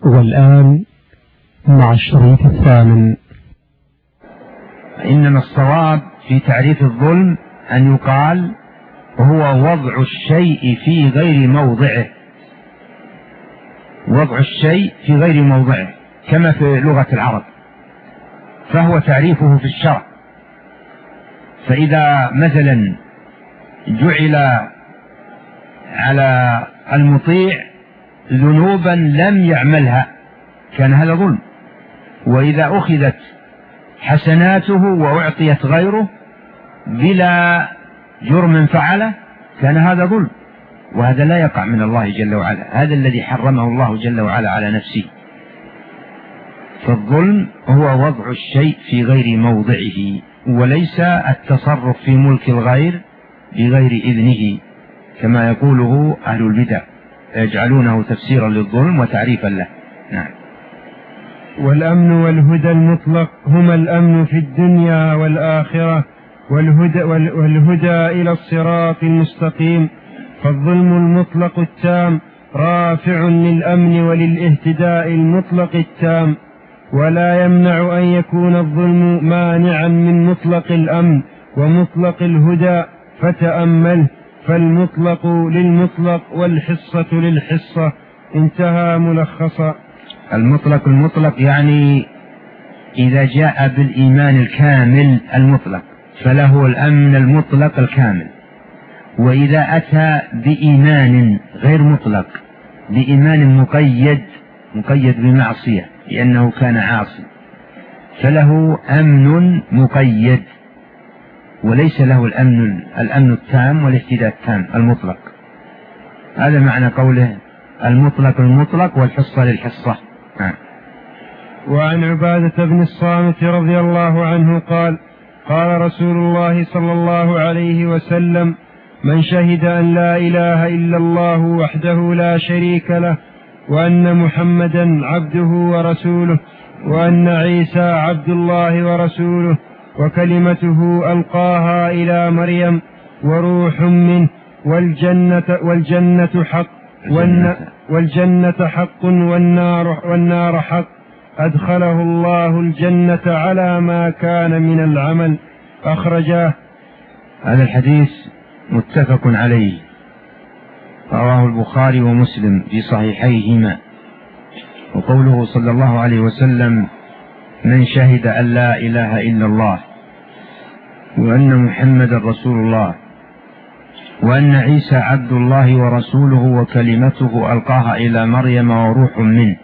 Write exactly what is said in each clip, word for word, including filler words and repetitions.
والآن مع الشريط الثامن. إنما الصواب في تعريف الظلم أن يقال هو وضع الشيء في غير موضعه، وضع الشيء في غير موضعه كما في لغة العرب، فهو تعريفه في الشرع. فإذا مثلا جعل على المطيع ذنوبا لم يعملها كان هذا ظلم، وإذا أخذت حسناته وأعطيت غيره بلا جرم فعله كان هذا ظلم، وهذا لا يقع من الله جل وعلا، هذا الذي حرمه الله جل وعلا على نفسه. فالظلم هو وضع الشيء في غير موضعه، وليس التصرف في ملك الغير بغير إذنه كما يقوله أهل البدع، يجعلونه تفسيرا للظلم وتعريفا له. نعم. والأمن والهدى المطلق هما الأمن في الدنيا والآخرة، والهدى, والهدى إلى الصراط المستقيم. فالظلم المطلق التام رافع للأمن وللاهتداء المطلق التام، ولا يمنع أن يكون الظلم مانعا من مطلق الأمن ومطلق الهدى، فتأمله. فالمطلق للمطلق والحصة للحصة. انتهى ملخصا. المطلق المطلق يعني إذا جاء بالإيمان الكامل المطلق فله الأمن المطلق الكامل، وإذا أتى بإيمان غير مطلق، بإيمان مقيد مقيد بمعصية لأنه كان عاصي، فله أمن مقيد وليس له الأمن الأمن التام والاهتداء التام المطلق. هذا معنى قوله المطلق المطلق والحصة للحصة. آه. وعن عبادة بن الصامت رضي الله عنه قال: قال رسول الله صلى الله عليه وسلم: من شهد أن لا إله إلا الله وحده لا شريك له، وأن محمدا عبده ورسوله، وأن عيسى عبد الله ورسوله، وكلمته ألقاها إلى مريم، وروح منه، والجنة, والجنة حق والجنة حق والنار, والنار حق، أدخله الله الجنة على ما كان من العمل. أخرجاه. هذا الحديث متفق عليه، رواه البخاري ومسلم في صحيحيهما. وقوله صلى الله عليه وسلم: من شهد أن لا إله إلا الله وأن محمد رسول الله وأن عيسى عبد الله ورسوله وكلمته ألقاها إلى مريم وروح منه،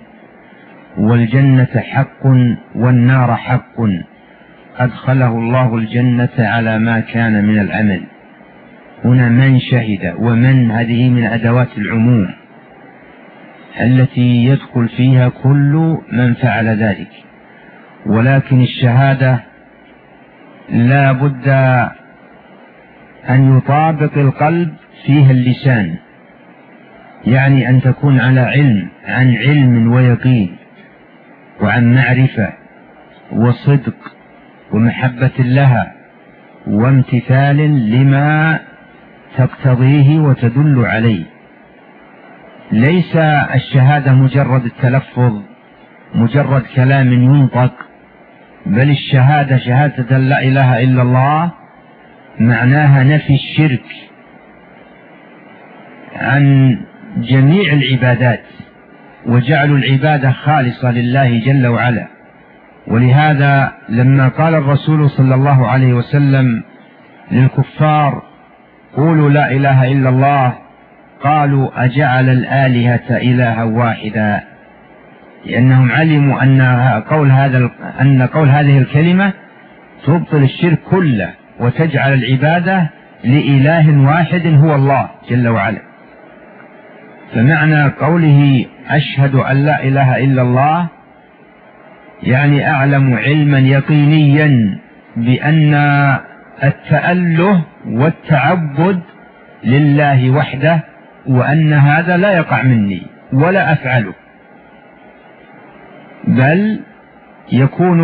والجنة حق والنار حق، أدخله الله الجنة على ما كان من العمل. هنا من شهد، ومن هذه من أدوات العموم التي يدخل فيها كل من فعل ذلك، ولكن الشهادة لا بد أن يطابق القلب فيها اللسان، يعني أن تكون على علم عن علم ويقين وعن معرفة وصدق ومحبة لها وامتثال لما تقتضيه وتدل عليه. ليس الشهادة مجرد التلفظ، مجرد كلام ينطق، بل الشهادة شهادة لا إله إلا الله معناها نفي الشرك عن جميع العبادات، وجعل العبادة خالصة لله جل وعلا. ولهذا لما قال الرسول صلى الله عليه وسلم للكفار: قولوا لا إله إلا الله، قالوا: أجعل الآلهة إلها واحدا، لأنهم علموا أن قول, هذا أن قول هذه الكلمة تبطل الشرك كله وتجعل العبادة لإله واحد هو الله جل وعلا. فمعنى قوله أشهد أن لا إله إلا الله يعني أعلم علما يقينيا بأن التأله والتعبد لله وحده، وأن هذا لا يقع مني ولا أفعله، بل يكون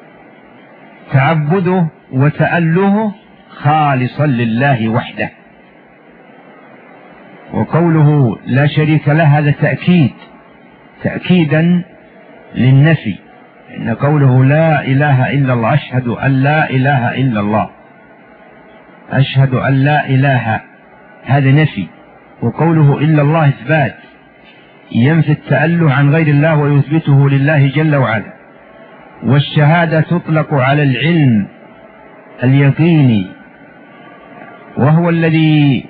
تعبده وتأله خالصا لله وحده. وقوله لا شريك له هذا تأكيد تأكيدا للنفي، إن قوله لا إله إلا الله، أشهد أن لا إله إلا الله، أشهد أن لا إله، هذا نفي، وقوله إلا الله إثبات، ينفي التأله عن غير الله ويثبته لله جل وعلا. والشهادة تطلق على العلم اليقيني، وهو الذي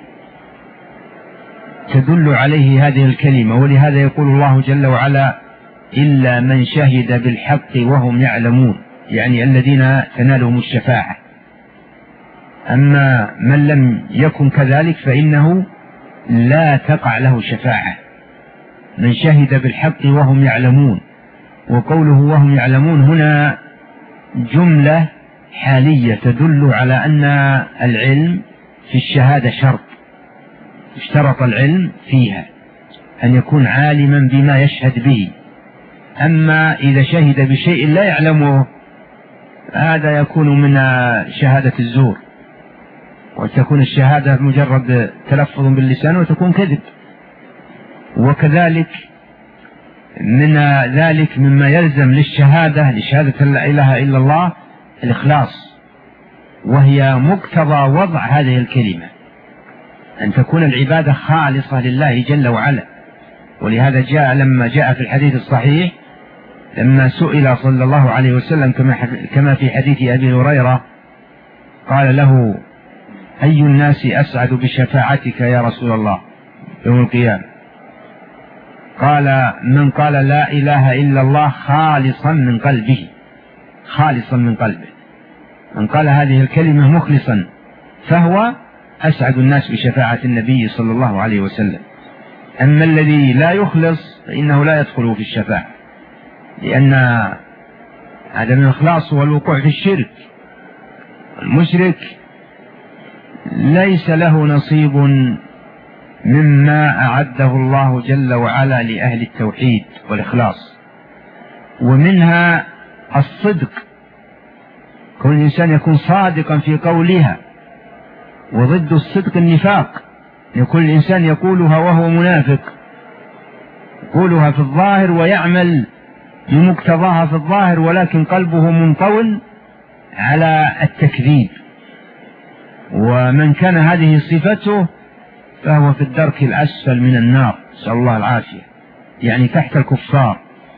تدل عليه هذه الكلمة، ولهذا يقول الله جل وعلا إلا من شهد بالحق وهم يعلمون، يعني الذين تنالهم الشفاعة. أما من لم يكن كذلك فإنه لا تقع له شفاعة. من شهد بالحق وهم يعلمون، وقوله وهم يعلمون هنا جملة حالية تدل على أن العلم في الشهادة شرط، اشترط العلم فيها أن يكون عالما بما يشهد به. أما إذا شهد بشيء لا يعلمه هذا يكون من شهادة الزور، وتكون الشهادة مجرد تلفظ باللسان وتكون كذب. وكذلك من ذلك مما يلزم للشهادة لشهادة لا إله إلا الله الإخلاص، وهي مقتضى وضع هذه الكلمة، أن تكون العبادة خالصة لله جل وعلا. ولهذا جاء لما جاء في الحديث الصحيح لما سئل صلى الله عليه وسلم كما في حديث أبي هريرة قال له أي الناس أسعد بشفاعتك يا رسول الله يوم القيامة؟ قال من قال لا إله إلا الله خالصا من قلبه، خالصا من قلبه، من قال هذه الكلمة مخلصا فهو أسعد الناس بشفاعة النبي صلى الله عليه وسلم. أما الذي لا يخلص فإنه لا يدخل في الشفاعة، لأن عدم الإخلاص هو الوقوع في الشرك. المشرك ليس له نصيب مما أعده الله جل وعلا لأهل التوحيد والإخلاص. ومنها الصدق، كل إنسان يكون صادقا في قولها، وضد الصدق النفاق، يكون الإنسان يقولها وهو منافق، يقولها في الظاهر ويعمل بمقتضاها في الظاهر، ولكن قلبه منطوي على التكذيب. ومن كان هذه صفته فهو في الدرك الأسفل من النار، نسأل الله العافية، يعني تحت الكفار.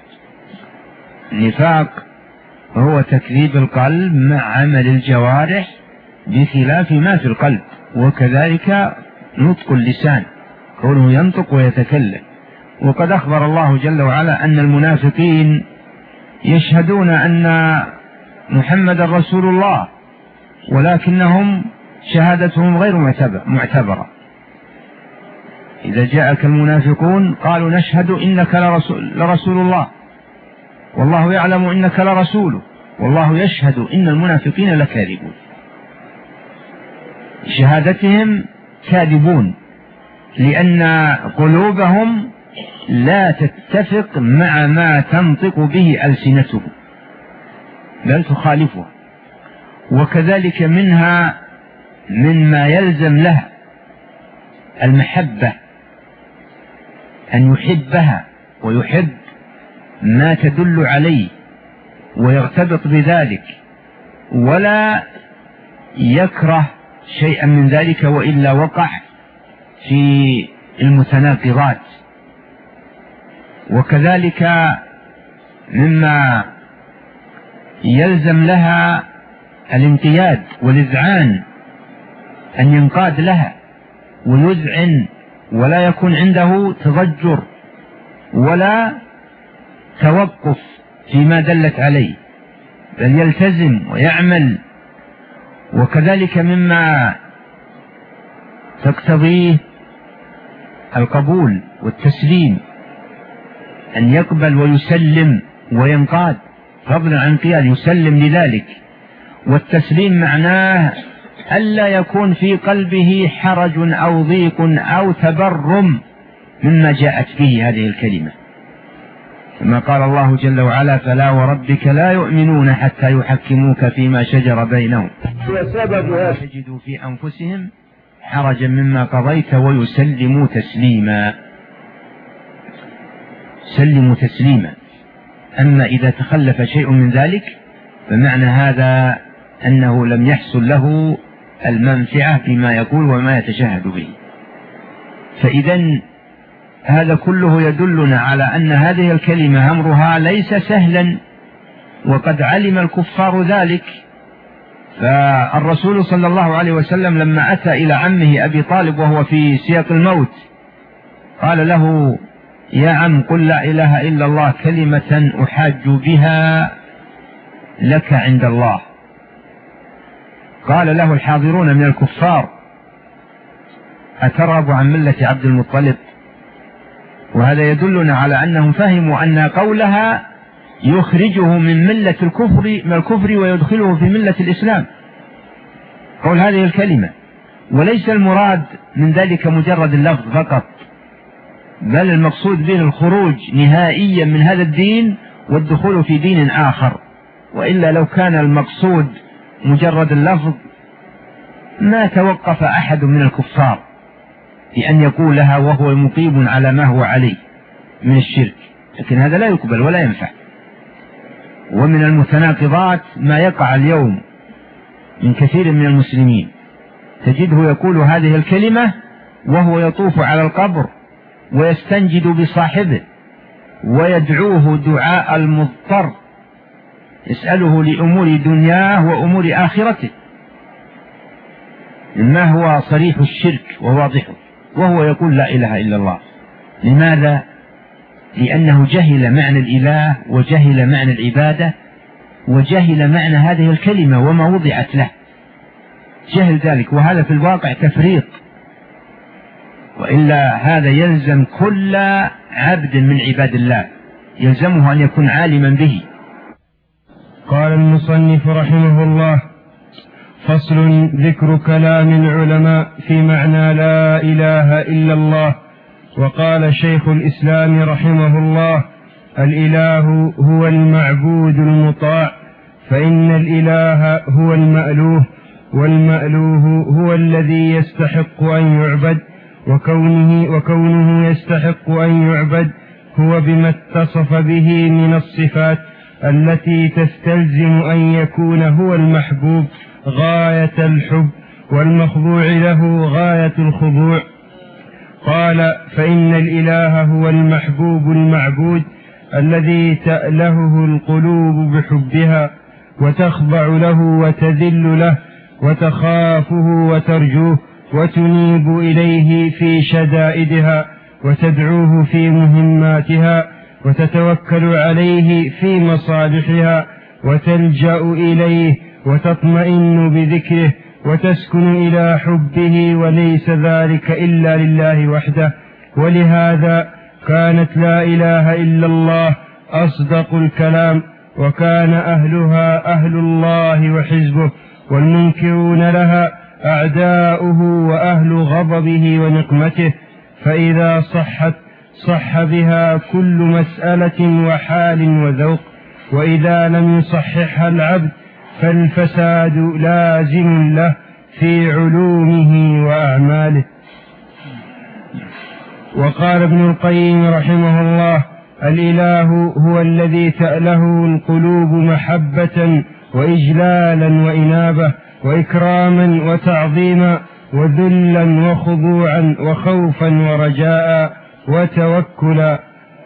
النفاق هو تكذيب القلب مع عمل الجوارح بخلاف ما في القلب، وكذلك نطق اللسان، كونه ينطق ويتكلم. وقد أخبر الله جل وعلا أن المنافقين يشهدون أن محمد رسول الله، ولكنهم شهادتهم غير معتبرة. إذا جاءك المنافقون قالوا نشهد إنك لرسول, لرسول الله والله يعلم إنك لرسوله والله يشهد إن المنافقين لكاذبون. شهادتهم كاذبون، لأن قلوبهم لا تتفق مع ما تنطق به ألسنتهم، بل تخالفها. وكذلك منها مما يلزم لها المحبة، أن يحبها ويحب ما تدل عليه ويرتبط بذلك، ولا يكره شيئا من ذلك وإلا وقع في المتناقضات. وكذلك مما يلزم لها الانقياد والإذعان، أن ينقاد لها ويذعن، ولا يكون عنده تضجر ولا توقف فيما دلت عليه، بل يلتزم ويعمل. وكذلك مما تقتضيه القبول والتسليم، أن يقبل ويسلم وينقاد، فضلا عن قياد يسلم لذلك. والتسليم معناه ألا يكون في قلبه حرج أو ضيق أو تبرم مما جاءت به هذه الكلمة، كما قال الله جل وعلا فلا وربك لا يؤمنون حتى يحكموك فيما شجر بينهم ولا يجدوا في أنفسهم حرجا مما قضيت ويسلموا تسليما. سلموا تسليما. أما إذا تخلف شيء من ذلك فمعنى هذا أنه لم يحصل له المنفعة بما يقول وما يتشهد به. فإذا هذا كله يدلنا على أن هذه الكلمة أمرها ليس سهلا، وقد علم الكفار ذلك. فالرسول صلى الله عليه وسلم لما أتى إلى عمه أبي طالب وهو في سياق الموت قال له: يا عم قل لا إله إلا الله كلمة أحاج بها لك عند الله. قال له الحاضرون من الكفار: أترغب عن ملة عبد المطلب؟ وهذا يدلنا على أنهم فهموا أن قولها يخرجه من ملة الكفر من الكفر ويدخله في ملة الإسلام، قول هذه الكلمة. وليس المراد من ذلك مجرد اللفظ فقط، بل المقصود به الخروج نهائيا من هذا الدين والدخول في دين آخر. وإلا لو كان المقصود مجرد اللفظ ما توقف أحد من الكفار بأن يقولها وهو مقيم على ما هو عليه من الشرك، لكن هذا لا يقبل ولا ينفع. ومن المتناقضات ما يقع اليوم من كثير من المسلمين، تجده يقول هذه الكلمة وهو يطوف على القبر ويستنجد بصاحبه ويدعوه دعاء المضطر، يسأله لأمور دنياه وأمور آخرته، ما هو صريح الشرك وواضحه، وهو يقول لا إله إلا الله. لماذا؟ لأنه جهل معنى الإله وجهل معنى العبادة وجهل معنى هذه الكلمة وما وضعت له، جهل ذلك، وهذا في الواقع تفريط. وإلا هذا يلزم كل عبد من عباد الله، يلزمه أن يكون عالما به. قال المصنف رحمه الله: فصل: ذكر كلام العلماء في معنى لا إله إلا الله. وقال شيخ الإسلام رحمه الله: الإله هو المعبود المطاع، فإن الإله هو المألوه، والمألوه هو الذي يستحق أن يعبد، وكونه, وكونه يستحق أن يعبد هو بما اتصف به من الصفات التي تستلزم أن يكون هو المحبوب غاية الحب، والمخضوع له غاية الخضوع. قال: فإن الإله هو المحبوب المعبود الذي تألهه القلوب بحبها، وتخضع له وتذل له، وتخافه وترجوه، وتنيب إليه في شدائدها، وتدعوه في مهماتها، وتتوكل عليه في مصالحها، وتلجأ إليه، وتطمئن بذكره، وتسكن إلى حبه، وليس ذلك إلا لله وحده. ولهذا كانت لا إله إلا الله أصدق الكلام، وكان أهلها أهل الله وحزبه، والمنكرون لها أعداؤه وأهل غضبه ونقمته. فإذا صحت صح بها كل مسألة وحال وذوق، وإذا لم يصححها العبد فالفساد لازم له في علومه وأعماله. وقال ابن القيم رحمه الله: الإله هو الذي تأله القلوب محبة وإجلالا وإنابة وإكراما وتعظيما وذلا وخضوعا وخوفا ورجاء وتوكلا.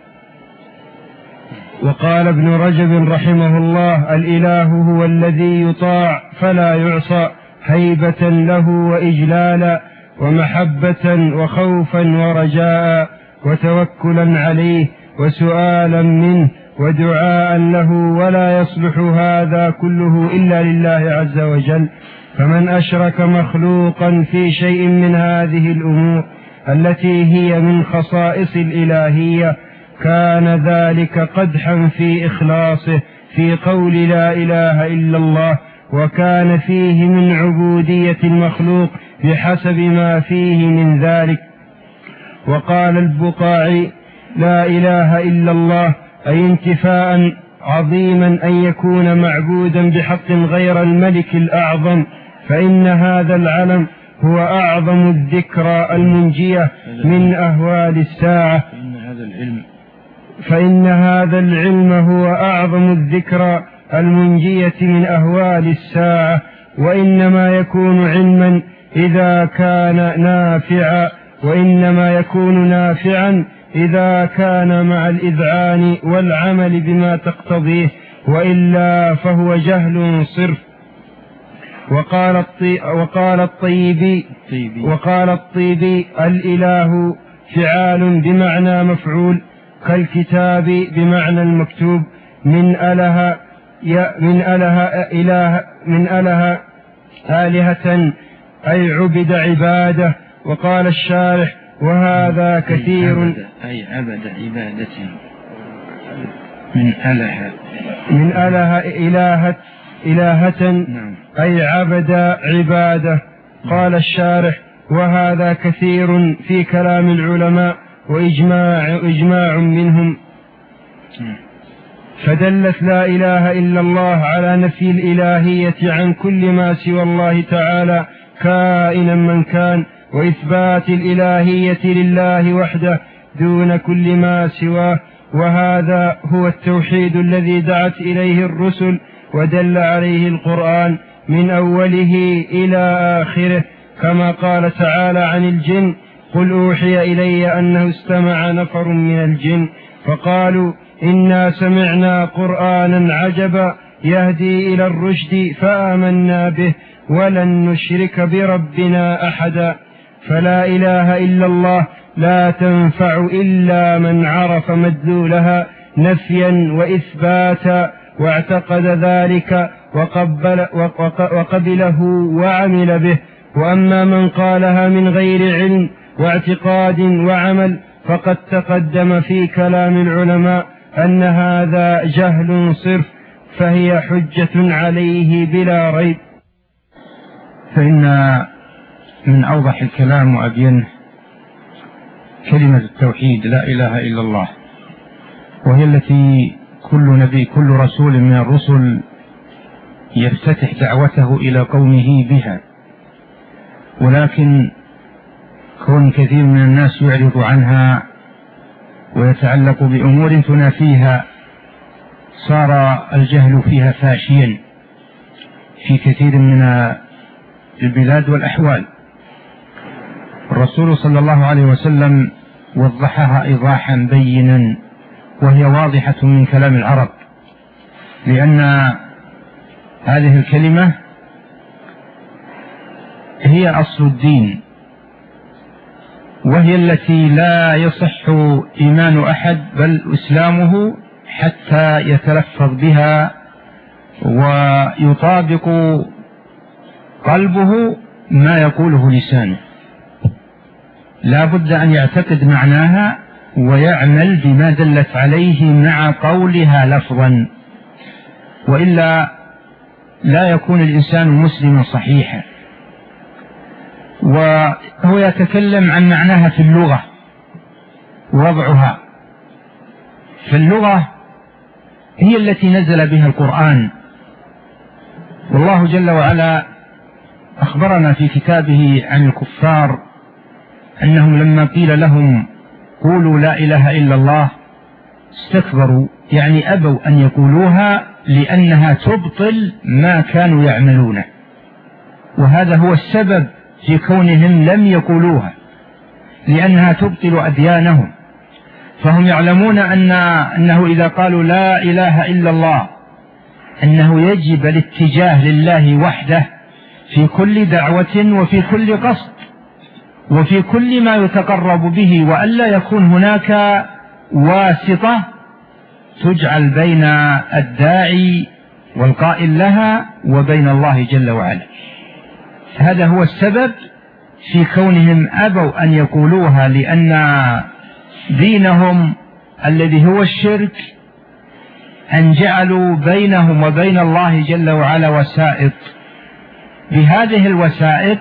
وقال ابن رجب رحمه الله: الإله هو الذي يطاع فلا يعصى، هيبة له وإجلالا ومحبة وخوفا ورجاء وتوكلا عليه وسؤالا منه ودعاء له، ولا يصلح هذا كله إلا لله عز وجل. فمن أشرك مخلوقا في شيء من هذه الأمور التي هي من خصائص الإلهية كان ذلك قدحا في إخلاصه في قول لا إله إلا الله، وكان فيه من عبودية المخلوق بحسب ما فيه من ذلك. وقال البقاعي: لا إله إلا الله أي انتفاء عظيما أن يكون معبودا بحق غير الملك الأعظم، فإن هذا العلم هو أعظم الذكرى المنجية من أهوال الساعة. فإن هذا العلم فإن هذا العلم هو أعظم الذكرى المنجية من أهوال الساعة، وإنما يكون علما إذا كان نافعا، وإنما يكون نافعا إذا كان مع الإذعان والعمل بما تقتضيه، وإلا فهو جهل صرف. وقال الطي وقال الطيبي وقال الطيبي الإله فعال بمعنى مفعول، كالكتاب بمعنى المكتوب، من أله من أله إله من أله آلهة أي عبد عبادة. وقال الشارح وهذا كثير أي عبد عبادة من أله من أله إلهة إلهة أي عبد عبادة. قال الشارح وهذا كثير في كلام العلماء وإجماع إجماع منهم، فدلت لا إله إلا الله على نفي الإلهية عن كل ما سوى الله تعالى كائنا من كان، وإثبات الإلهية لله وحده دون كل ما سواه. وهذا هو التوحيد الذي دعت إليه الرسل ودل عليه القرآن من أوله إلى آخره، كما قال تعالى عن الجن قل أوحي إلي أنه استمع نفر من الجن فقالوا إنا سمعنا قرآنا عجبا يهدي إلى الرشد فآمنا به ولن نشرك بربنا أحدا. فلا إله إلا الله لا تنفع إلا من عرف مدلولها نفيا وإثباتا واعتقد ذلك وقبل وقبله وعمل به. وأما من قالها من غير علم واعتقاد وعمل فقد تقدم في كلام العلماء أن هذا جهل صرف، فهي حجة عليه بلا ريب. فإن من أوضح الكلام وأبينه كلمة التوحيد لا إله إلا الله، وهي التي كل نبي كل رسول من الرسل يفتتح دعوته إلى قومه بها، ولكن كون كثير من الناس يعرض عنها ويتعلق بأمور تنافيها صار الجهل فيها فاشيا في كثير من البلاد والأحوال. الرسول صلى الله عليه وسلم وضحها إيضاحا بينا، وهي واضحة من كلام العرب، لأن هذه الكلمة هي أصل الدين، وهي التي لا يصح إيمان أحد بل إسلامه حتى يتلفظ بها ويطابق قلبه ما يقوله لسانه، لا بد أن يعتقد معناها ويعمل بما دلت عليه مع قولها لفظا، وإلا لا يكون الإنسان مسلما صحيحا. وهو يتكلم عن معناها في اللغة ووضعها. فاللغة هي التي نزل بها القرآن، والله جل وعلا أخبرنا في كتابه عن الكفار أنهم لما قيل لهم قولوا لا إله إلا الله استكبروا، يعني أبوا أن يقولوها لأنها تبطل ما كانوا يعملونه، وهذا هو السبب في كونهم لم يقولوها، لأنها تبطل أديانهم. فهم يعلمون أن أنه إذا قالوا لا إله إلا الله أنه يجب الاتجاه لله وحده في كل دعوة وفي كل قصد وفي كل ما يتقرب به، وألا يكون هناك واسطة تجعل بين الداعي والقائل لها وبين الله جل وعلا. هذا هو السبب في كونهم أبوا أن يقولوها، لأن دينهم الذي هو الشرك أن جعلوا بينهم وبين الله جل وعلا وسائط، بهذه الوسائط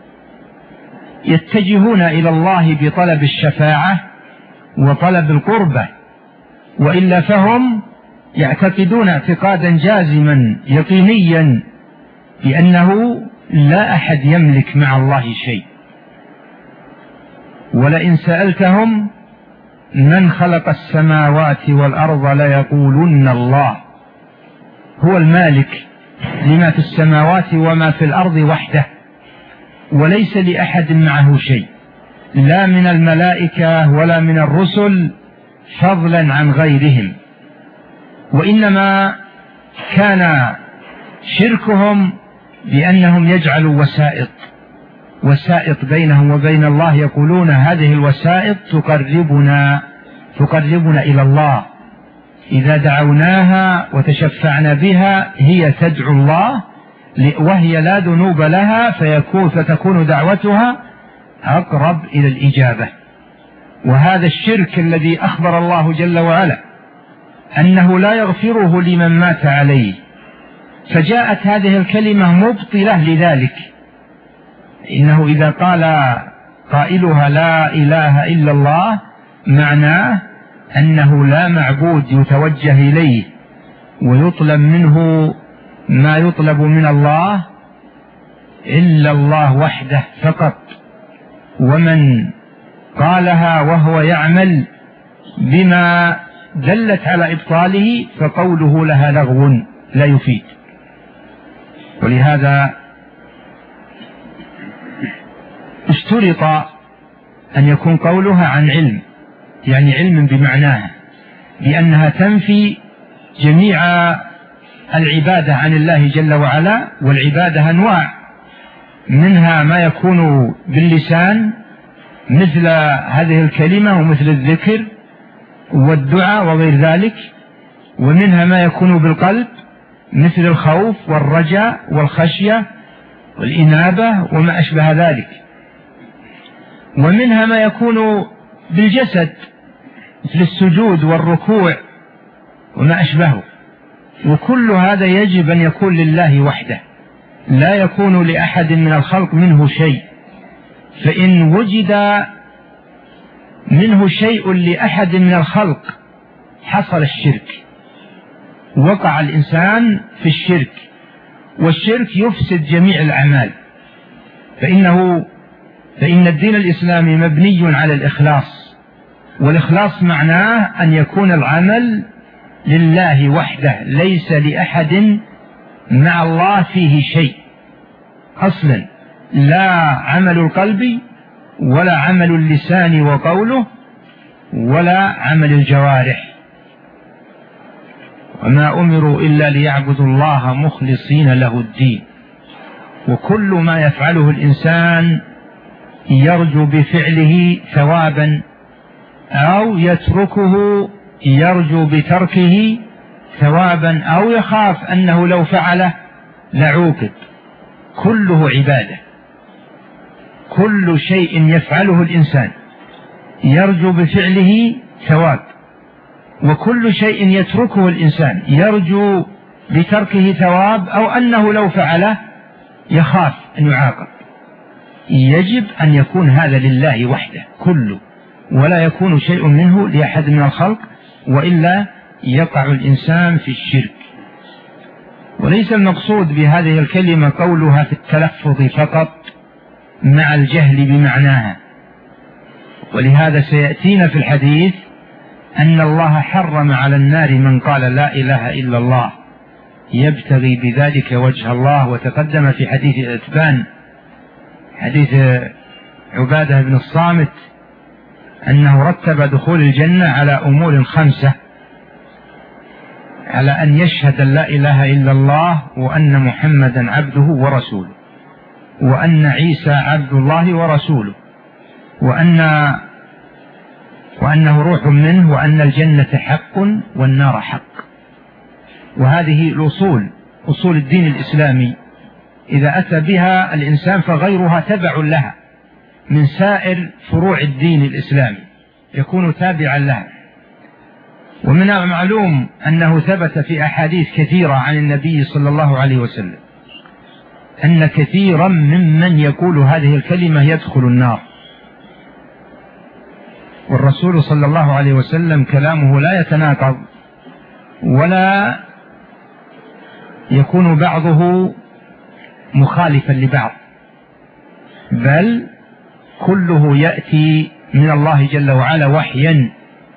يتجهون إلى الله بطلب الشفاعة وطلب القربة، وإلا فهم يعتقدون اعتقادا جازما يقينيا بأنه لا أحد يملك مع الله شيء، ولئن سألتهم من خلق السماوات والأرض ليقولن الله. هو المالك لما في السماوات وما في الأرض وحده، وليس لأحد معه شيء، لا من الملائكة ولا من الرسل فضلا عن غيرهم. وإنما كان شركهم بأنهم يجعلوا وسائط وسائط بينهم وبين الله، يقولون هذه الوسائط تقربنا تقربنا إلى الله، إذا دعوناها وتشفعنا بها هي تدعو الله وهي لا ذنوب لها، فيكون فتكون دعوتها أقرب إلى الإجابة. وهذا الشرك الذي أخبر الله جل وعلا أنه لا يغفره لمن مات عليه، فجاءت هذه الكلمة مبطلة لذلك. إنه إذا قال قائلها لا إله إلا الله معناه أنه لا معبود يتوجه إليه ويطلب منه ما يطلب من الله إلا الله وحده فقط. ومن قالها وهو يعمل بما دلت على إبطاله فقوله لها لغو لا يفيد. ولهذا اشترط أن يكون قولها عن علم، يعني علم بمعناها، لأنها تنفي جميع العبادة عن الله جل وعلا. والعبادة أنواع، منها ما يكون باللسان مثل هذه الكلمة ومثل الذكر والدعاء وغير ذلك، ومنها ما يكون بالقلب مثل الخوف والرجاء والخشية والإنابة وما أشبه ذلك، ومنها ما يكون بالجسد مثل السجود والركوع وما أشبهه. وكل هذا يجب أن يكون لله وحده، لا يكون لأحد من الخلق منه شيء. فإن وجد منه شيء لأحد من الخلق حصل الشرك، وقع الإنسان في الشرك، والشرك يفسد جميع الأعمال. فإنه فإن الدين الإسلامي مبني على الإخلاص، والإخلاص معناه أن يكون العمل لله وحده، ليس لأحد مع الله فيه شيء أصلا، لا عمل القلب ولا عمل اللسان وقوله ولا عمل الجوارح. وما أمروا إلا ليعبدوا الله مخلصين له الدين. وكل ما يفعله الإنسان يرجو بفعله ثوابا، أو يتركه يرجو بتركه ثوابا، أو يخاف أنه لو فعله لعوقب، كله عبادة. كل شيء يفعله الإنسان يرجو بفعله ثواب، وكل شيء يتركه الإنسان يرجو بتركه ثواب، أو أنه لو فعله يخاف أن يعاقب. يجب أن يكون هذا لله وحده كله، ولا يكون شيء منه لأحد من الخلق، وإلا يقع الإنسان في الشرك. وليس المقصود بهذه الكلمة قولها في التلفظ فقط مع الجهل بمعناها. ولهذا سيأتينا في الحديث أن الله حرم على النار من قال لا إله إلا الله يبتغي بذلك وجه الله. وتقدم في حديث الأتبان حديث عبادة بن الصامت أنه رتب دخول الجنة على أمور خمسة، على أن يشهد أن لا إله إلا الله، وأن محمدا عبده ورسوله، وأن عيسى عبد الله ورسوله، وأن وأنه روح منه، وأن الجنة حق والنار حق. وهذه الأصول، أصول الدين الإسلامي، إذا أتى بها الإنسان فغيرها تبع لها من سائر فروع الدين الإسلامي، يكون تابعا لها. ومن المعلوم أنه ثبت في أحاديث كثيرة عن النبي صلى الله عليه وسلم أن كثيرا ممن يقول هذه الكلمة يدخل النار. والرسول صلى الله عليه وسلم كلامه لا يتناقض، ولا يكون بعضه مخالفا لبعض، بل كله يأتي من الله جل وعلا وحيا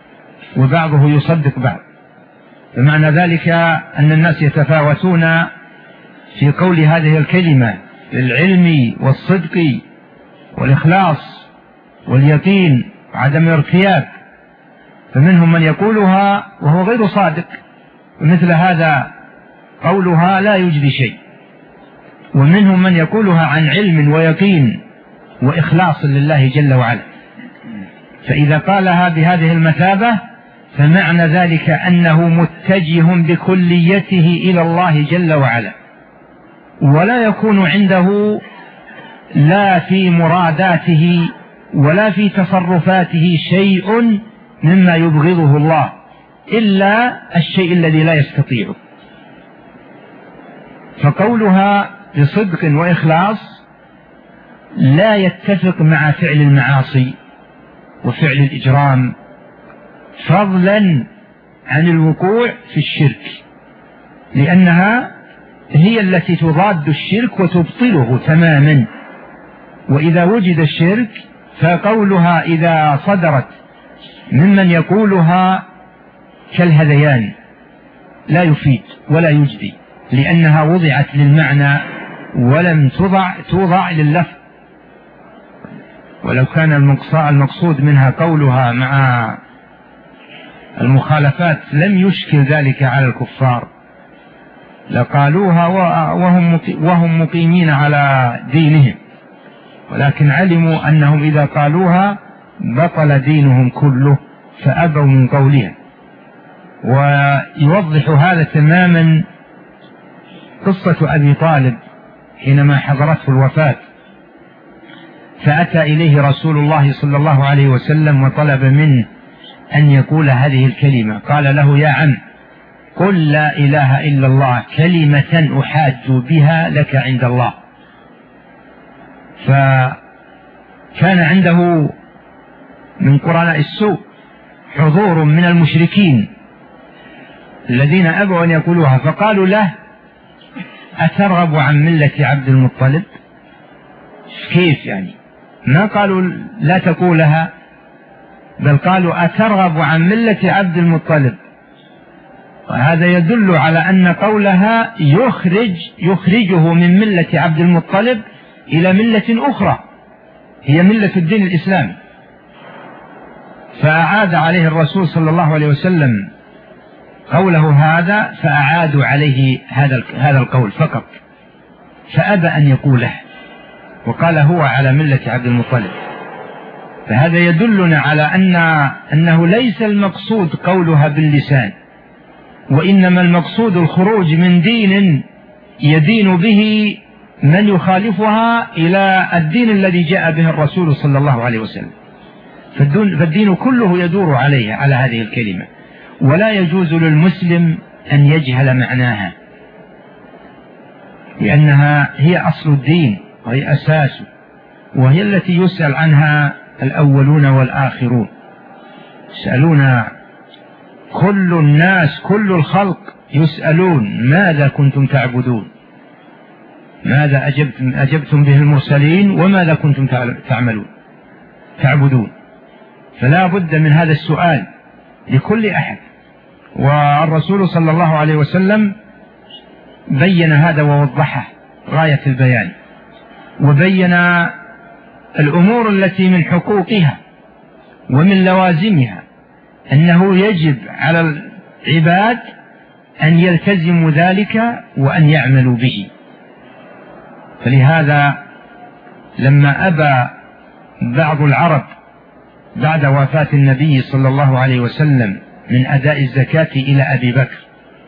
وبعضه يصدق بعض. بمعنى ذلك أن الناس يتفاوتون في قول هذه الكلمة بالعلم والصدق والإخلاص واليقين وعدم الارتياب، فمنهم من يقولها وهو غير صادق، ومثل هذا قولها لا يجدي شيء، ومنهم من يقولها عن علم ويقين وإخلاص لله جل وعلا. فإذا قالها بهذه المثابة فمعنى ذلك أنه متجه بكليته إلى الله جل وعلا، ولا يكون عنده لا في مراداته ولا في تصرفاته شيء مما يبغضه الله إلا الشيء الذي لا يستطيعه. فقولها بصدق وإخلاص لا يتفق مع فعل المعاصي وفعل الإجرام، فضلا عن الوقوع في الشرك، لأنها هي التي تضاد الشرك وتبطله تماما. وإذا وجد الشرك فقولها إذا صدرت ممن يقولها كالهذيان لا يفيد ولا يجدي، لأنها وضعت للمعنى ولم توضع توضع لللفظ. ولو كان المقصود منها قولها مع المخالفات لم يشكل ذلك على الكفار، لقالوها وهم وهم مقيمين على دينهم، ولكن علموا أنهم إذا قالوها بطل دينهم كله فأبوا من قولها. ويوضح هذا تماما قصة أبي طالب حينما حضرته الوفاة، فأتى إليه رسول الله صلى الله عليه وسلم وطلب منه أن يقول هذه الكلمة. قال له: يا عم، قل لا إله إلا الله كلمة أحاج بها لك عند الله. فكان عنده من قرناء السوء حضور من المشركين الذين أبوا أن يقولوها، فقالوا له: أترغب عن ملة عبد المطلب؟ كيف يعني؟ ما قالوا لا تقولها، بل قالوا أترغب عن ملة عبد المطلب. وهذا يدل على أن قولها يخرج يخرجه من ملة عبد المطلب إلى ملة أخرى هي ملة الدين الإسلامي. فأعاد عليه الرسول صلى الله عليه وسلم قوله هذا، فأعادوا عليه هذا هذا القول فقط، فأبى أن يقوله وقال هو على ملة عبد المطلب. فهذا يدلنا على أن أنه ليس المقصود قولها باللسان، وإنما المقصود الخروج من دين يدين به من يخالفها إلى الدين الذي جاء به الرسول صلى الله عليه وسلم. فالدين كله يدور عليها على هذه الكلمة، ولا يجوز للمسلم أن يجهل معناها، لأنها هي أصل الدين وهي أساسه، وهي التي يسأل عنها الأولون والآخرون. يسألون كل الناس كل الخلق يسألون ماذا كنتم تعبدون، ماذا أجبتم, أجبتم به المرسلين، وماذا كنتم تعملون تعبدون. فلا بد من هذا السؤال لكل أحد، والرسول صلى الله عليه وسلم بين هذا ووضحه غاية البيان، وبين الأمور التي من حقوقها ومن لوازمها، أنه يجب على العباد أن يلتزموا ذلك وأن يعملوا به. فلهذا لما أبى بعض العرب بعد وفاة النبي صلى الله عليه وسلم من أداء الزكاة إلى أبي بكر،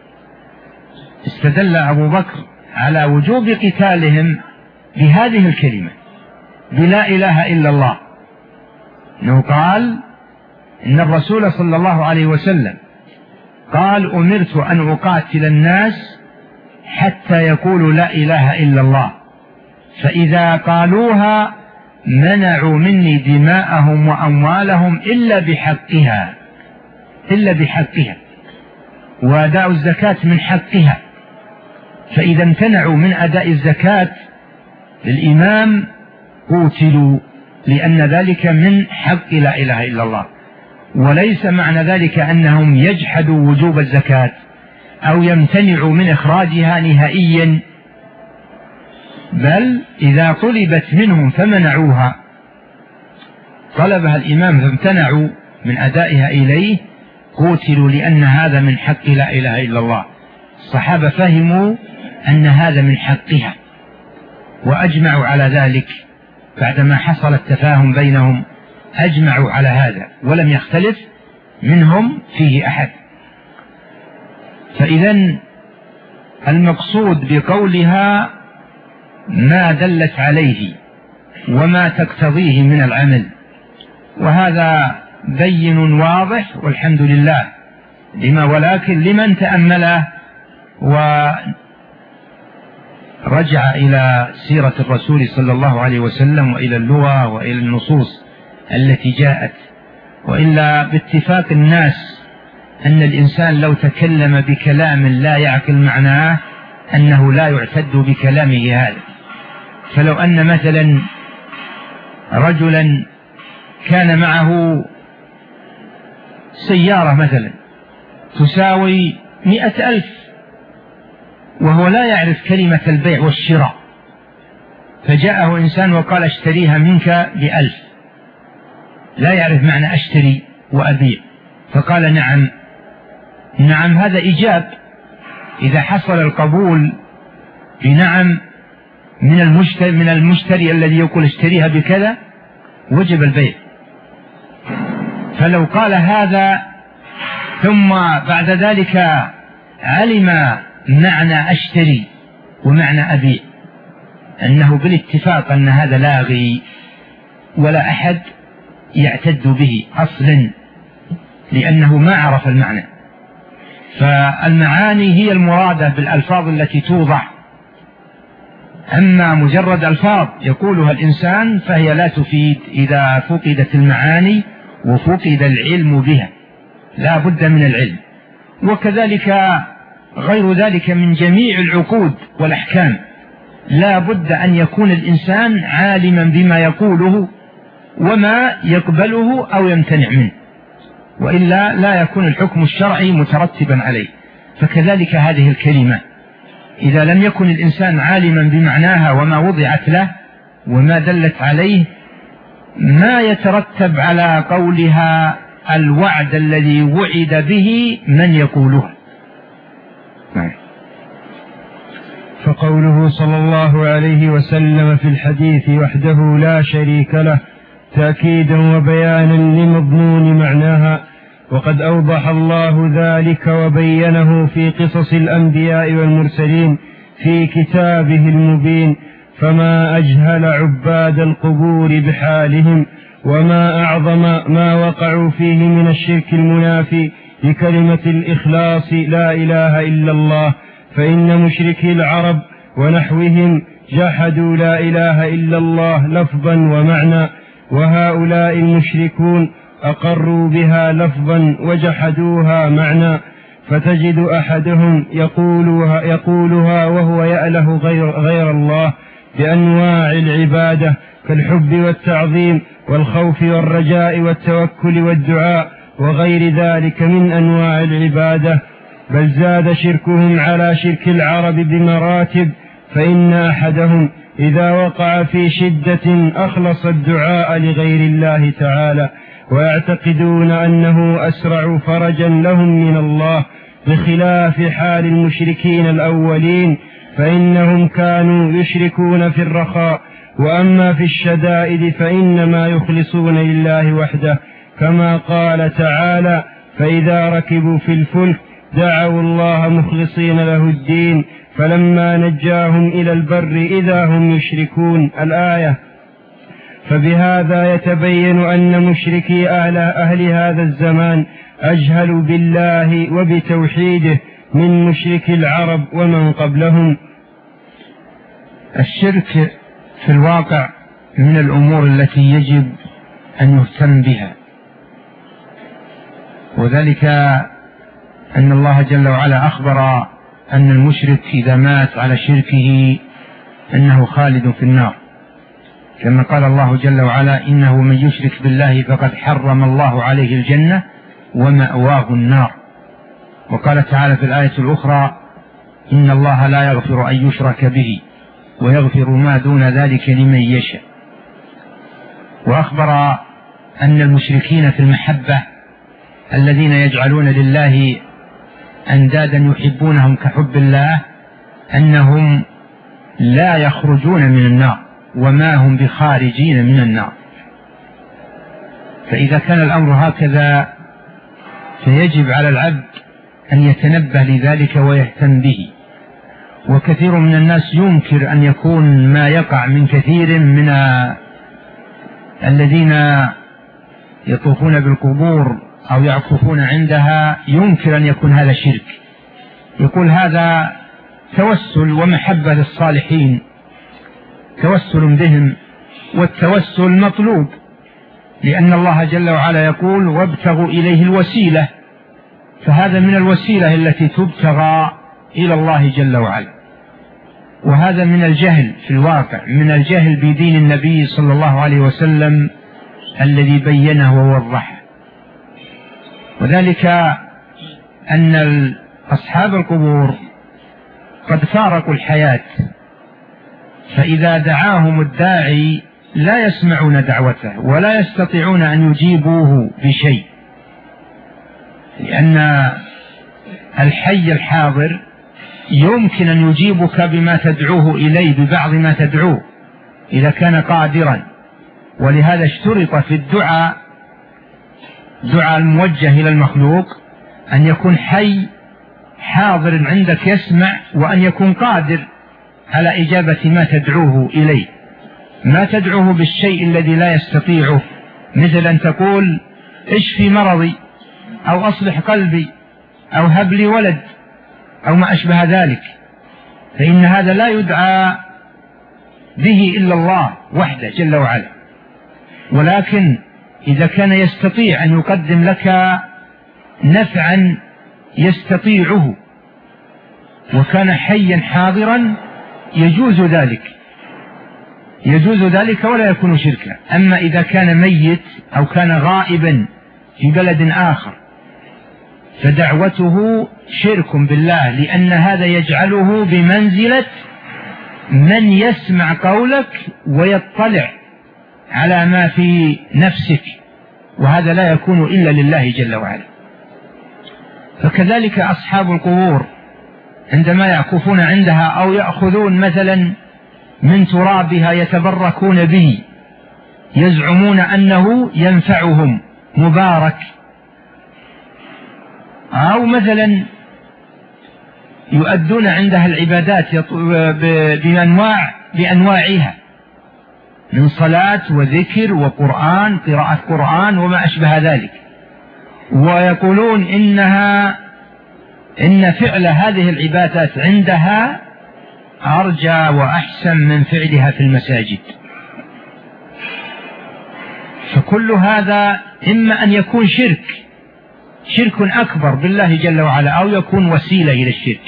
استدل أبو بكر على وجوب قتالهم بهذه الكلمة بلا إله إلا الله، أنه قال إن الرسول صلى الله عليه وسلم قال: أمرت أن أقاتل الناس حتى يقولوا لا إله إلا الله، فإذا قالوها منعوا مني دماءهم وأموالهم إلا بحقها إلا بحقها وأداء الزكاة من حقها. فإذا امتنعوا من أداء الزكاة للإمام قوتلوا، لأن ذلك من حق لا إله إلا الله. وليس معنى ذلك أنهم يجحدوا وجوب الزكاة أو يمتنعوا من إخراجها نهائيا، بل إذا طلبت منهم فمنعوها، طلبها الإمام فامتنعوا من أدائها إليه، قتلوا، لأن هذا من حق لا إله إلا الله. الصحابة فهموا أن هذا من حقها وأجمعوا على ذلك، بعدما حصل التفاهم بينهم أجمعوا على هذا ولم يختلف منهم فيه أحد. فإذا المقصود بقولها ما دلت عليه وما تقتضيه من العمل، وهذا بين واضح والحمد لله لما، ولكن لمن تأمله ورجع إلى سيرة الرسول صلى الله عليه وسلم وإلى اللغة وإلى النصوص التي جاءت، وإلا باتفاق الناس أن الإنسان لو تكلم بكلام لا يعقل معناه أنه لا يعتد بكلامه هذا. فلو أن مثلا رجلا كان معه سيارة مثلا تساوي مئة ألف وهو لا يعرف كلمة البيع والشراء، فجاءه إنسان وقال اشتريها منك بألف، لا يعرف معنى أشتري وأبيع، فقال نعم نعم، هذا إيجاب. إذا حصل القبول بنعم من المشتري, من المشتري الذي يقول اشتريها بكذا وجب البيع. فلو قال هذا ثم بعد ذلك علم معنى أشتري ومعنى أبيع، أنه بالاتفاق أن هذا لاغي ولا أحد يعتد به أصلا، لأنه ما عرف المعنى. فالمعاني هي المرادة بالألفاظ التي توضع، أما مجرد ألفاظ يقولها الإنسان فهي لا تفيد إذا فقدت المعاني وفقد العلم بها، لا بد من العلم. وكذلك غير ذلك من جميع العقود والأحكام، لا بد أن يكون الإنسان عالما بما يقوله وما يقبله أو يمتنع منه، وإلا لا يكون الحكم الشرعي مترتبا عليه. فكذلك هذه الكلمة إذا لم يكن الإنسان عالما بمعناها وما وضعت له وما دلت عليه، ما يترتب على قولها الوعد الذي وعد به من يقولها. فقوله صلى الله عليه وسلم في الحديث وحده لا شريك له تأكيدا وبيانا لمضمون معناها، وقد أوضح الله ذلك وبينه في قصص الأنبياء والمرسلين في كتابه المبين، فما أجهل عباد القبور بحالهم، وما أعظم ما وقعوا فيه من الشرك المنافي لكلمة الإخلاص لا إله إلا الله. فإن مشركي العرب ونحوهم جحدوا لا إله إلا الله لفظا ومعنى، وهؤلاء المشركون أقروا بها لفظا وجحدوها معنى. فتجد أحدهم يقولها, يقولها وهو يأله غير, غير الله بأنواع العبادة كالحب والتعظيم والخوف والرجاء والتوكل والدعاء وغير ذلك من أنواع العبادة، بل زاد شركهم على شرك العرب بمراتب. فإن أحدهم إذا وقع في شدة أخلص الدعاء لغير الله تعالى، ويعتقدون أنه أسرع فرجا لهم من الله، بخلاف حال المشركين الأولين، فإنهم كانوا يشركون في الرخاء، وأما في الشدائد فإنما يخلصون لله وحده، كما قال تعالى فإذا ركبوا في الفلك دعوا الله مخلصين له الدين فلما نجاهم إلى البر إذا هم يشركون الآية. فبهذا يتبين أن مشركي أهل, أهل هذا الزمان أجهلوا بالله وبتوحيده من مشركي العرب ومن قبلهم. الشرك في الواقع من الأمور التي يجب أن يهتم بها، وذلك أن الله جل وعلا أخبر أن المشرك إذا مات على شركه أنه خالد في النار، كما قال الله جل وعلا إنه من يشرك بالله فقد حرم الله عليه الجنة ومأواه النار. وقال تعالى في الآية الأخرى: إن الله لا يغفر أن يشرك به ويغفر ما دون ذلك لمن يشاء. وأخبر أن المشركين في المحبة الذين يجعلون لله أندادا يحبونهم كحب الله أنهم لا يخرجون من النار وما هم بخارجين من النار. فإذا كان الأمر هكذا فيجب على العبد أن يتنبه لذلك ويهتم به. وكثير من الناس ينكر أن يكون ما يقع من كثير من الذين يطوفون بالقبور أو يعكفون عندها، ينكر أن يكون هذا شرك، يقول هذا توسل ومحبة للصالحين، توسل بهم، والتوسل مطلوب لأن الله جل وعلا يقول: وابتغوا إليه الوسيلة، فهذا من الوسيلة التي تبتغى إلى الله جل وعلا. وهذا من الجهل في الواقع، من الجهل بدين النبي صلى الله عليه وسلم الذي بينه ووضحه. وذلك أن أصحاب القبور قد فارقوا الحياة، فإذا دعاهم الداعي لا يسمعون دعوته ولا يستطيعون أن يجيبوه بشيء، لأن الحي الحاضر يمكن أن يجيبك بما تدعوه إليه، ببعض ما تدعوه إذا كان قادرا. ولهذا اشترط في الدعاء، دعاء الموجه إلى المخلوق، أن يكون حي حاضر عندك يسمع، وأن يكون قادر على إجابة ما تدعوه إليه. ما تدعوه بالشيء الذي لا يستطيعه، مثل أن تقول: اشفي مرضي، أو أصلح قلبي، أو هب لي ولد، أو ما أشبه ذلك، فإن هذا لا يدعى به إلا الله وحده جل وعلا. ولكن إذا كان يستطيع أن يقدم لك نفعا يستطيعه وكان حيا حاضرا يجوز ذلك، يجوز ذلك ولا يكون شركا. أما إذا كان ميت أو كان غائبا في بلد آخر فدعوته شرك بالله، لأن هذا يجعله بمنزلة من يسمع قولك ويطلع على ما في نفسك، وهذا لا يكون إلا لله جل وعلا. فكذلك أصحاب القبور عندما يعكفون عندها أو يأخذون مثلا من ترابها يتبركون به، يزعمون أنه ينفعهم مبارك، أو مثلا يؤدون عندها العبادات بأنواع بأنواعها من صلاة وذكر وقرآن، قراءة قرآن وما أشبه ذلك، ويقولون إنها إن فعل هذه العبادات عندها أرجى وأحسن من فعلها في المساجد. فكل هذا إما أن يكون شرك شرك أكبر بالله جل وعلا، أو يكون وسيلة إلى الشرك،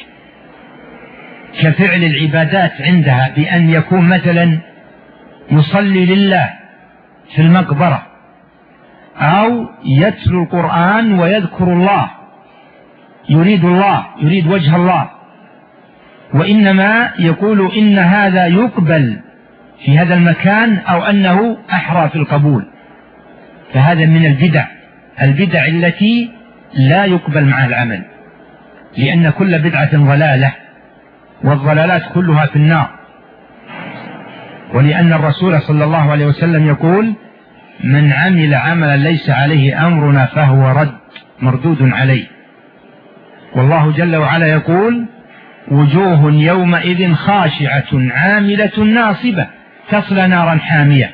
كفعل العبادات عندها، بأن يكون مثلا يصلي لله في المقبرة، أو يتلو القرآن ويذكر الله، يريد الله، يريد وجه الله، وإنما يقول إن هذا يقبل في هذا المكان، أو أنه أحرى في القبول. فهذا من البدع البدع التي لا يقبل معها العمل، لأن كل بدعة ضلالة، والضلالات كلها في النار. ولأن الرسول صلى الله عليه وسلم يقول: من عمل عملا ليس عليه أمرنا فهو رد مردود عليه. والله جل وعلا يقول: وجوه يومئذ خاشعة عاملة ناصبة تصلى نارا حامية.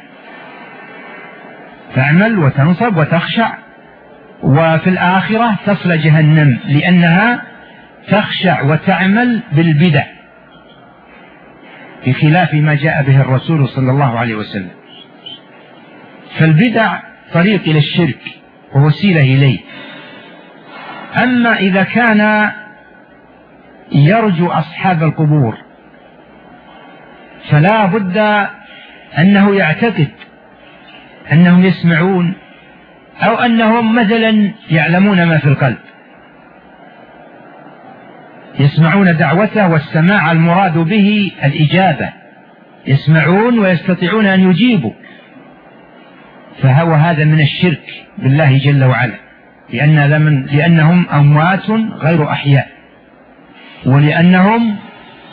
تعمل وتنصب وتخشع، وفي الآخرة تصلى جهنم، لأنها تخشع وتعمل بالبدع، بخلاف ما جاء به الرسول صلى الله عليه وسلم. فالبدع طريق إلى الشرك ووسيلة إليه. أما إذا كان يرجو أصحاب القبور فلا بد أنه يعتقد أنهم يسمعون أو أنهم مثلا يعلمون ما في القلب، يسمعون دعوته، والسماع المراد به الإجابة، يسمعون ويستطيعون أن يجيبوا، فهو هذا من الشرك بالله جل وعلا، لأن لأنهم أموات غير أحياء، ولأنهم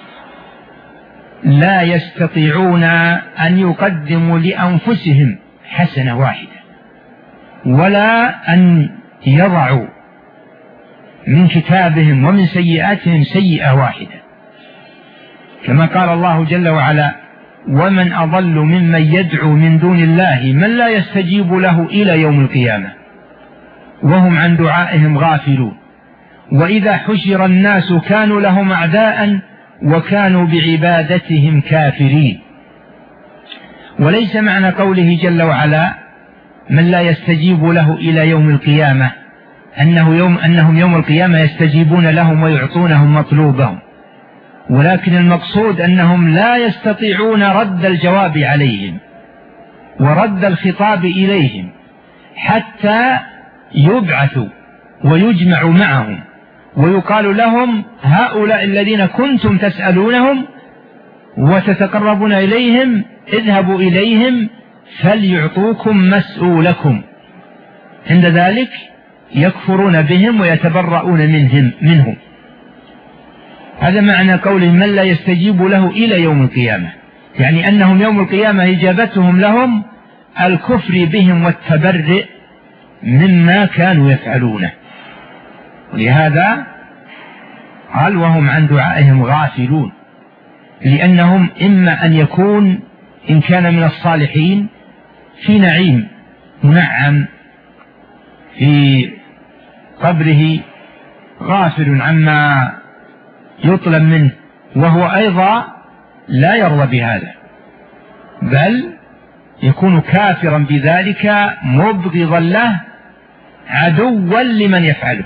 لا يستطيعون أن يقدموا لأنفسهم حسنة واحدة، ولا أن يضعوا من كتابهم ومن سيئاتهم سيئة واحدة، كما قال الله جل وعلا: ومن أضل ممن يدعو من دون الله من لا يستجيب له إلى يوم القيامة وهم عن دعائهم غافلون، وإذا حشر الناس كانوا لهم أعداء وكانوا بعبادتهم كافرين. وليس معنى قوله جل وعلا من لا يستجيب له إلى يوم القيامة أنه يوم أنهم يوم القيامة يستجيبون لهم ويعطونهم مطلوبهم، ولكن المقصود أنهم لا يستطيعون رد الجواب عليهم ورد الخطاب إليهم حتى يبعثوا ويجمعوا معهم ويقال لهم: هؤلاء الذين كنتم تسألونهم وتتقربون إليهم اذهبوا إليهم فليعطوكم مسؤولكم. عند ذلك يكفرون بهم ويتبرؤون منهم منهم هذا معنى قوله من لا يستجيب له إلى يوم القيامة، يعني أنهم يوم القيامة إجابتهم لهم الكفر بهم والتبرئ مما كانوا يفعلونه. ولهذا قال: وهم عن دعائهم غافلون، لأنهم إما أن يكون إن كان من الصالحين في نعيم منعم في قبره غافل عما يطلب منه، وهو أيضا لا يرضى بهذا، بل يكون كافرا بذلك مبغضا له عدوا لمن يفعله،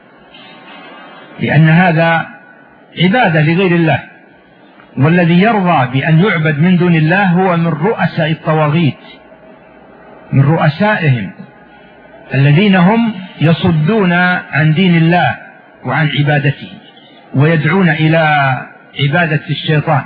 لأن هذا عبادة لغير الله، والذي يرضى بأن يعبد من دون الله هو من رؤساء الطواغيت، من رؤسائهم الذين هم يصدون عن دين الله وعن عبادته ويدعون إلى عبادة الشيطان.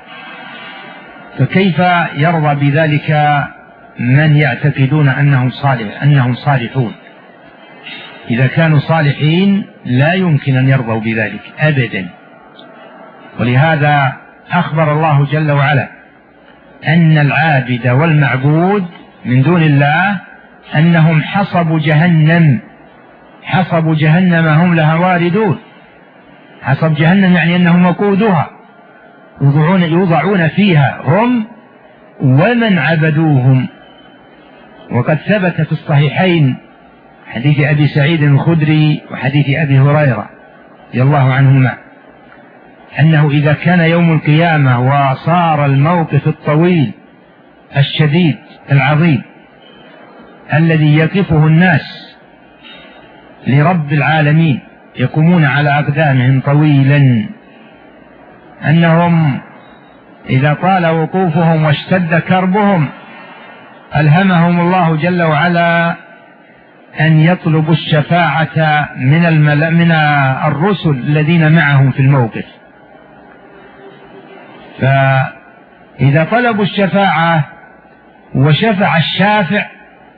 فكيف يرضى بذلك من يعتقدون أنهم صالح أنهم صالحون؟ إذا كانوا صالحين لا يمكن أن يرضوا بذلك أبدا. ولهذا أخبر الله جل وعلا أن العابد والمعبود من دون الله أنهم حصب جهنم، حصب جهنم هم لها واردون. حصب جهنم يعني أنهم وقودها يوضعون, يوضعون فيها هم ومن عبدوهم. وقد ثبت في الصحيحين حديث أبي سعيد الخدري وحديث أبي هريرة رضي الله عنهما أنه إذا كان يوم القيامة وصار الموقف الطويل الشديد العظيم الذي يقفه الناس لرب العالمين يقومون على أقدامهم طويلا، أنهم إذا طال وقوفهم واشتد كربهم ألهمهم الله جل وعلا أن يطلبوا الشفاعة من, المل... من الرسل الذين معهم في الموقف. فإذا طلبوا الشفاعة وشفع الشافع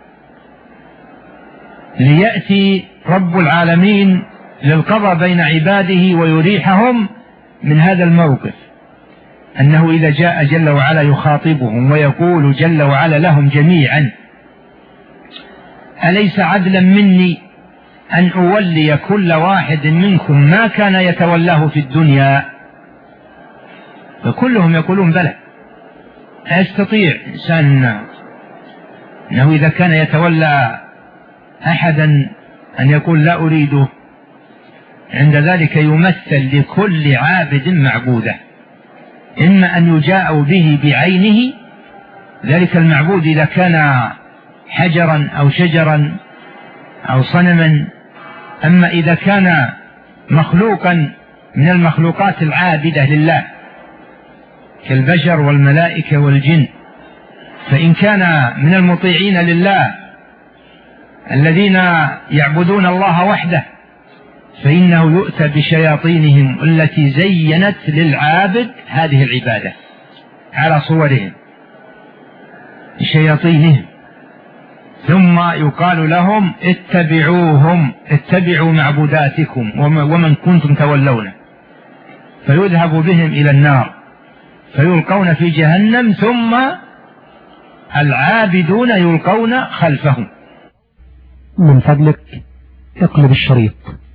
ليأتي رب العالمين للقضاء بين عباده ويريحهم من هذا الموقف، أنه إذا جاء جل وعلا يخاطبهم ويقول جل وعلا لهم جميعا: أليس عدلا مني أن أولي كل واحد منكم ما كان يتولاه في الدنيا؟ فكلهم يقولون بلى. لا يستطيع إنسان أنه إذا كان يتولى أحدا أن يقول لا أريده. عند ذلك يمثل لكل عابد معبوده، إما أن يجاء به بعينه ذلك المعبود إذا كان حجرا أو شجرا أو صنما، أما إذا كان مخلوقا من المخلوقات العابدة لله كالبشر والملائكة والجن، فإن كان من المطيعين لله الذين يعبدون الله وحده فإنه يؤتى بشياطينهم التي زينت للعابد هذه العبادة على صورهم شياطينهم، ثم يقال لهم اتبعوهم، اتبعوا معبوداتكم ومن كنتم تولونه، فيذهب بهم إلى النار فيلقون في جهنم، ثم العابدون يلقون خلفهم. من فضلك اقلب الشريط.